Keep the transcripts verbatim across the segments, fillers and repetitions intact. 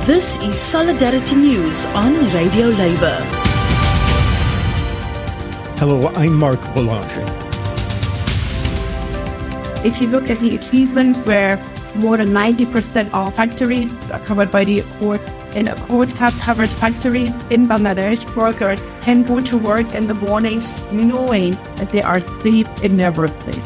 This is Solidarity News on Radio Labour. Hello, I'm Mark Boulanger. If you look at the achievements where more than ninety percent of factories are covered by the Accord, and Accord have covered factories in Bangladesh, workers can go to work in the mornings knowing that they are safe in their workplace.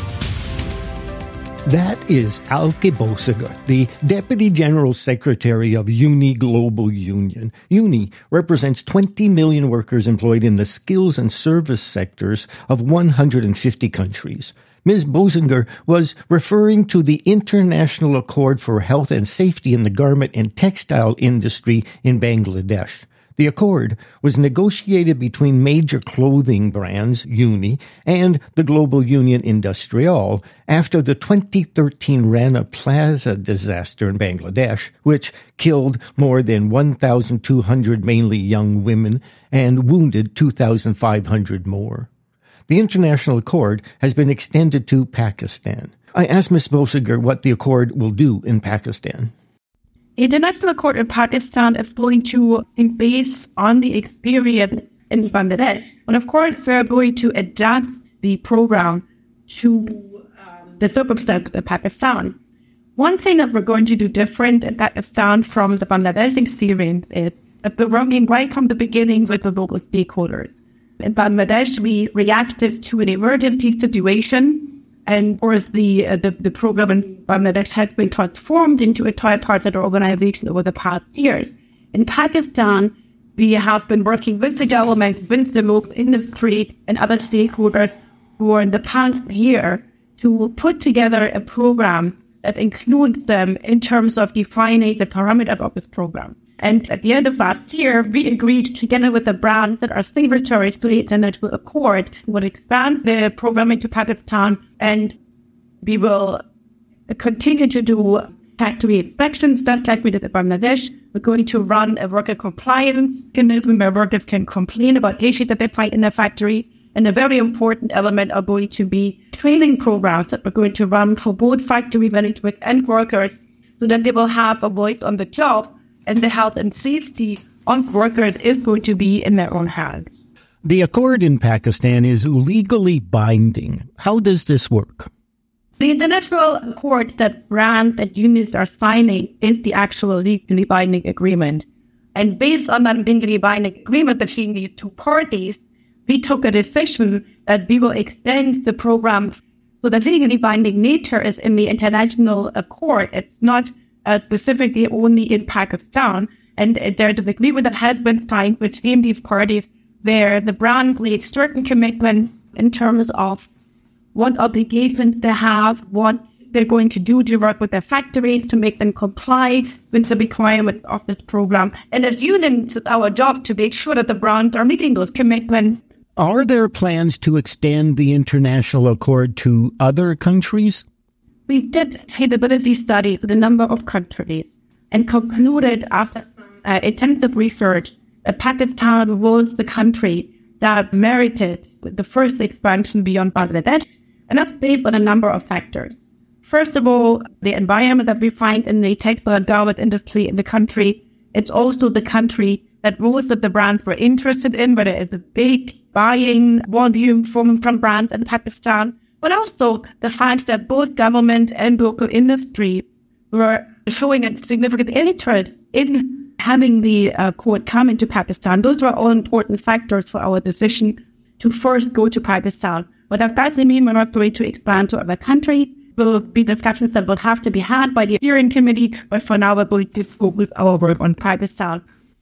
That is Alke Boesiger, the Deputy General Secretary of UNI Global Union. UNI represents twenty million workers employed in the skills and service sectors of one hundred fifty countries. Miz Boesiger was referring to the International Accord for Health and Safety in the Garment and Textile Industry in Bangladesh. The accord was negotiated between major clothing brands, UNI, and the Global Union Industrial after the twenty thirteen Rana Plaza disaster in Bangladesh, which killed more than one thousand two hundred mainly young women and wounded two thousand five hundred more. The international accord has been extended to Pakistan. I asked Miz Boesiger what the accord will do in Pakistan. The International Accord in Pakistan is going to be based on the experience in Bangladesh. And of course, we're going to adapt the program to um, the circumstances in Pakistan. One thing that we're going to do different in Pakistan from the Bangladesh experience is that we're working right from the beginning with the local stakeholders. In Bangladesh, we reacted to an emergency situation. And of course, the, uh, the the program in Bangladesh has been transformed into a tripartite organization over the past years. In Pakistan, we have been working with the government, with the local industry, and other stakeholders for the past year to put together a program that includes them in terms of defining the parameters of this program. And at the end of last year, we agreed together with the brands that are signatories to the International Accord to expand the program into Pakistan, and we will continue to do factory inspections just like we did in Bangladesh. We're going to run a worker compliance mechanism where workers can complain about issues that they find in their factory. And a very important element are going to be training programs that we're going to run for both factory management and workers so that they will have a voice on the job, and the health and safety of workers is going to be in their own hands. The accord in Pakistan is legally binding. How does this work? The international accord that brands and unions are signing is the actual legally binding agreement. And based on that legally binding agreement between the two parties, we took a decision that we will extend the program. So the legally binding nature is in the international accord. It's not Uh, specifically only in Pakistan. And uh, there's an agreement that has been signed between these parties where the brand makes certain commitments in terms of what obligations they have, what they're going to do to work with their factories to make them comply with the requirements of this program. And as unions, it's our job to make sure that the brands are meeting those commitments. Are there plans to extend the international accord to other countries? We did feasibility studies with a number of countries and concluded after uh, intensive research that Pakistan was the country that merited the first expansion beyond Bangladesh, and that's based on a number of factors. First of all, the environment that we find in the textile and garment industry in the country. It's also the country that most of the brands were interested in, whether it's a big buying volume from, from brands in Pakistan, but also the fact that both government and local industry were showing a significant interest in having the uh, accord come into Pakistan. Those were all important factors for our decision to first go to Pakistan. But that doesn't mean we're not going to expand to other countries. There will be discussions that will have to be had by the steering committee, but for now we're going to go with our work on Pakistan.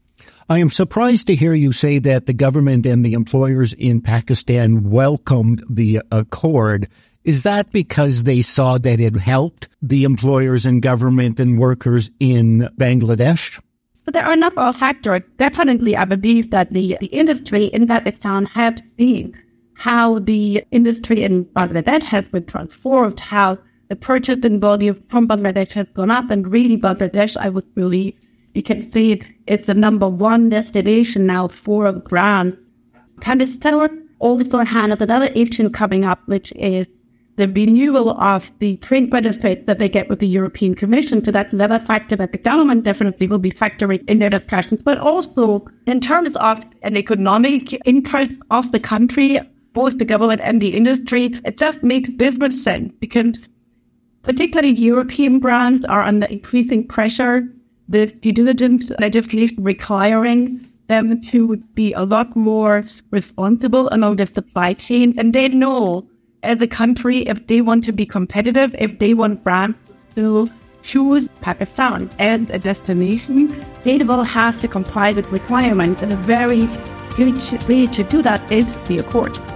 I am surprised to hear you say that the government and the employers in Pakistan welcomed the accord. Is that because they saw that it helped the employers and government and workers in Bangladesh? But there are a number of factors. Definitely, I believe that the, the industry in Pakistan has seen how the industry in Bangladesh has been transformed, how the purchasing volume from Bangladesh has gone up, and really Bangladesh, I would believe, you can see it, it's the number one destination now for brands. Pakistan also has another issue coming up, which is the renewal of the trade benefits that they get with the European Commission. So that's another factor that the government definitely will be factoring in their discussions. But also in terms of an economic interest of the country, both the government and the industry, it just makes business sense because particularly European brands are under increasing pressure. The due diligence legislation requiring them to be a lot more responsible along the supply chain. And they know as a country, if they want to be competitive, if they want brands to choose Pakistan as a destination, they will have to comply with requirements. And a very good way to do that is the Accord.